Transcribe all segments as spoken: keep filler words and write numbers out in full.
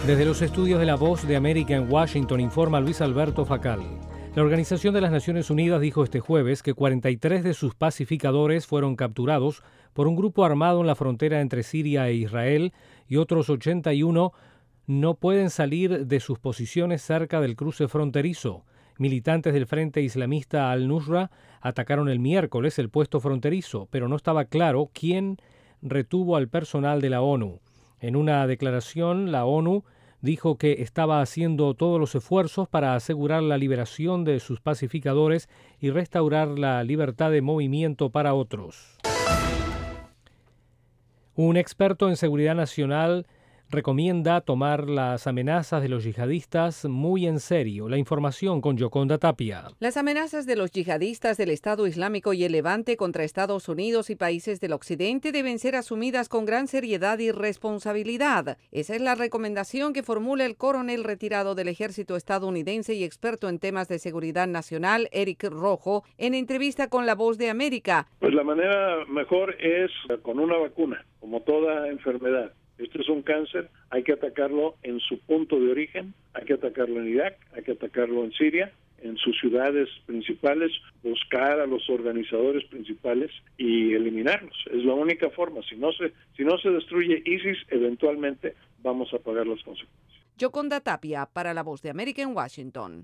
Desde los estudios de La Voz de América en Washington informa Luis Alberto Facal. La Organización de las Naciones Unidas dijo este jueves que cuarenta y tres de sus pacificadores fueron capturados por un grupo armado en la frontera entre Siria e Israel y otros ochenta y uno no pueden salir de sus posiciones cerca del cruce fronterizo. Militantes del Frente Islamista Al-Nusra atacaron el miércoles el puesto fronterizo, pero no estaba claro quién retuvo al personal de la ONU. En una declaración, la ONU dijo que estaba haciendo todos los esfuerzos para asegurar la liberación de sus pacificadores y restaurar la libertad de movimiento para otros. Un experto en seguridad nacional recomienda tomar las amenazas de los yihadistas muy en serio. La información con Yoconda Tapia. Las amenazas de los yihadistas del Estado Islámico y el Levante contra Estados Unidos y países del Occidente deben ser asumidas con gran seriedad y responsabilidad. Esa es la recomendación que formula el coronel retirado del ejército estadounidense y experto en temas de seguridad nacional, Eric Rojo, en entrevista con La Voz de América. Pues la manera mejor es con una vacuna, como toda enfermedad. Esto es un cáncer, hay que atacarlo en su punto de origen, hay que atacarlo en Irak, hay que atacarlo en Siria, en sus ciudades principales, buscar a los organizadores principales y eliminarlos. Es la única forma. Si no se, si no se destruye ISIS, eventualmente vamos a pagar las consecuencias. Yoconda Tapia, para La Voz de América en Washington.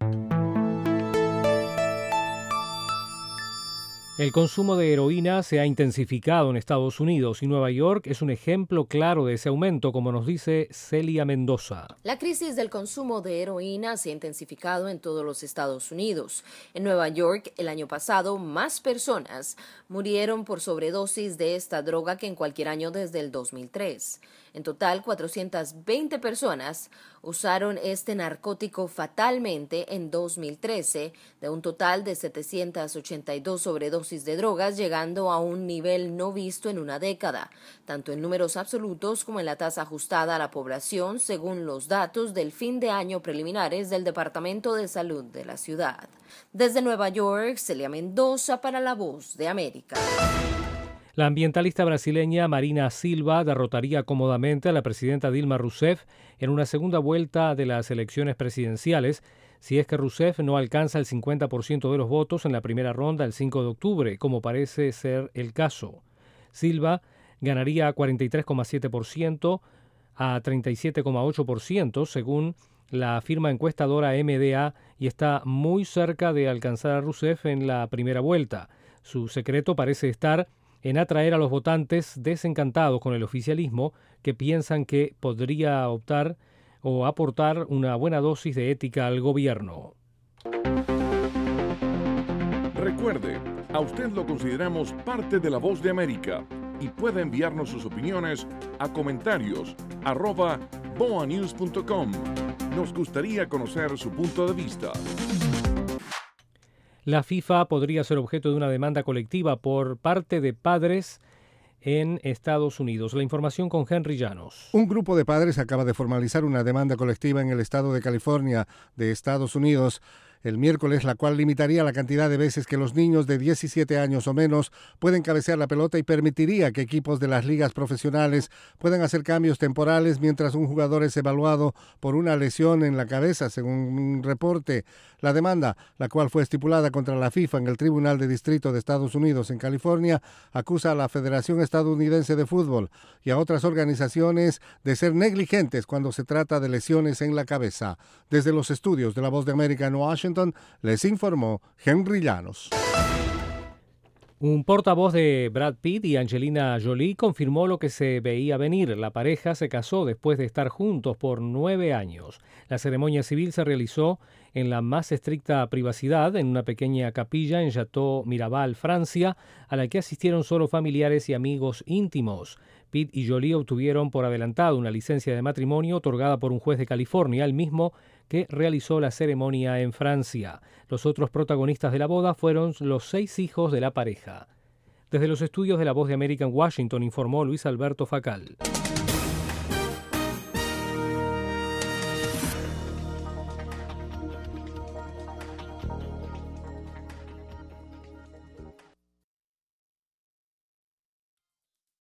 El consumo de heroína se ha intensificado en Estados Unidos y Nueva York es un ejemplo claro de ese aumento, como nos dice Celia Mendoza. La crisis del consumo de heroína se ha intensificado en todos los Estados Unidos. En Nueva York, el año pasado, más personas murieron por sobredosis de esta droga que en cualquier año desde el dos mil tres. En total, cuatrocientas veinte personas usaron este narcótico fatalmente en dos mil trece, de un total de setecientas ochenta y dos sobredosis de drogas, llegando a un nivel no visto en una década, tanto en números absolutos como en la tasa ajustada a la población, según los datos del fin de año preliminares del Departamento de Salud de la ciudad. Desde Nueva York, Celia Mendoza para La Voz de América. La ambientalista brasileña Marina Silva derrotaría cómodamente a la presidenta Dilma Rousseff en una segunda vuelta de las elecciones presidenciales, si es que Rousseff no alcanza el cincuenta por ciento de los votos en la primera ronda el cinco de octubre, como parece ser el caso. Silva ganaría cuarenta y tres coma siete por ciento a treinta y siete coma ocho por ciento, según la firma encuestadora M D A, y está muy cerca de alcanzar a Rousseff en la primera vuelta. Su secreto parece estar en atraer a los votantes desencantados con el oficialismo que piensan que podría optar o aportar una buena dosis de ética al gobierno. Recuerde, a usted lo consideramos parte de La Voz de América y puede enviarnos sus opiniones a comentarios arroba boa news punto com. Nos gustaría conocer su punto de vista. La FIFA podría ser objeto de una demanda colectiva por parte de padres en Estados Unidos. La información con Henry Llanos. Un grupo de padres acaba de formalizar una demanda colectiva en el estado de California de Estados Unidos el miércoles, la cual limitaría la cantidad de veces que los niños de diecisiete años o menos pueden cabecear la pelota y permitiría que equipos de las ligas profesionales puedan hacer cambios temporales mientras un jugador es evaluado por una lesión en la cabeza, según un reporte. La demanda, la cual fue estipulada contra la FIFA en el Tribunal de Distrito de Estados Unidos en California, acusa a la Federación Estadounidense de Fútbol y a otras organizaciones de ser negligentes cuando se trata de lesiones en la cabeza. Desde los estudios de La Voz de América en Washington, les informó Henry Llanos. Un portavoz de Brad Pitt y Angelina Jolie confirmó lo que se veía venir. La pareja se casó después de estar juntos por nueve años. La ceremonia civil se realizó en la más estricta privacidad en una pequeña capilla en Château Miraval, Francia, a la que asistieron solo familiares y amigos íntimos. Pitt y Jolie obtuvieron por adelantado una licencia de matrimonio otorgada por un juez de California, el mismo que realizó la ceremonia en Francia. Los otros protagonistas de la boda fueron los seis hijos de la pareja. Desde los estudios de La Voz de América en Washington informó Luis Alberto Facal.